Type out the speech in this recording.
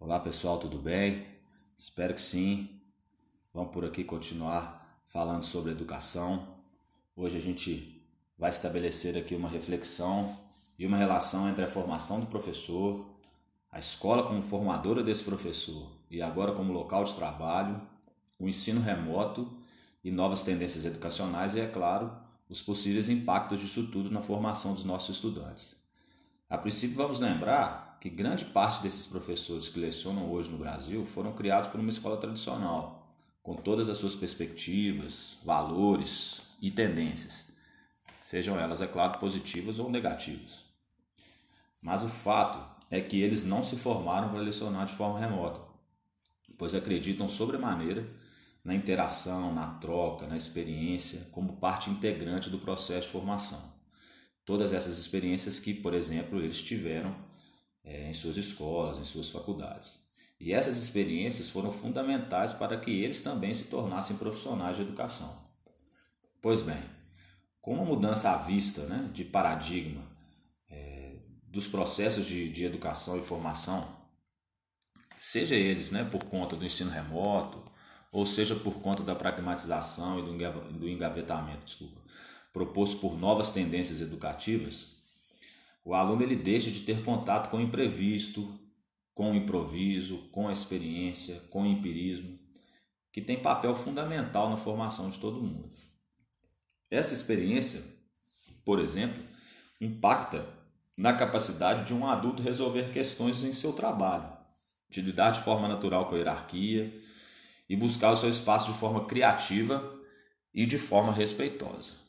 Olá pessoal, tudo bem? Espero que sim. Vamos por aqui continuar falando sobre educação. Hoje a gente vai estabelecer aqui uma reflexão e uma relação entre a formação do professor, a escola como formadora desse professor e agora como local de trabalho, o ensino remoto e novas tendências educacionais e, é claro, os possíveis impactos disso tudo na formação dos nossos estudantes. A princípio, vamos lembrar que grande parte desses professores que lecionam hoje no Brasil foram criados por uma escola tradicional, com todas as suas perspectivas, valores e tendências, sejam elas, é claro, positivas ou negativas. Mas o fato é que eles não se formaram para lecionar de forma remota, pois acreditam sobremaneira na interação, na troca, na experiência, como parte integrante do processo de formação. Todas essas experiências que, por exemplo, eles tiveram em suas escolas, em suas faculdades. E essas experiências foram fundamentais para que eles também se tornassem profissionais de educação. Pois bem, com uma mudança à vista, de paradigma dos processos de educação e formação, seja eles por conta do ensino remoto, ou seja por conta da pragmatização e do engavetamento, proposto por novas tendências educativas, o aluno ele deixa de ter contato com o imprevisto, com o improviso, com a experiência, com o empirismo, que tem papel fundamental na formação de todo mundo. Essa experiência, por exemplo, impacta na capacidade de um adulto resolver questões em seu trabalho, de lidar de forma natural com a hierarquia e buscar o seu espaço de forma criativa e de forma respeitosa.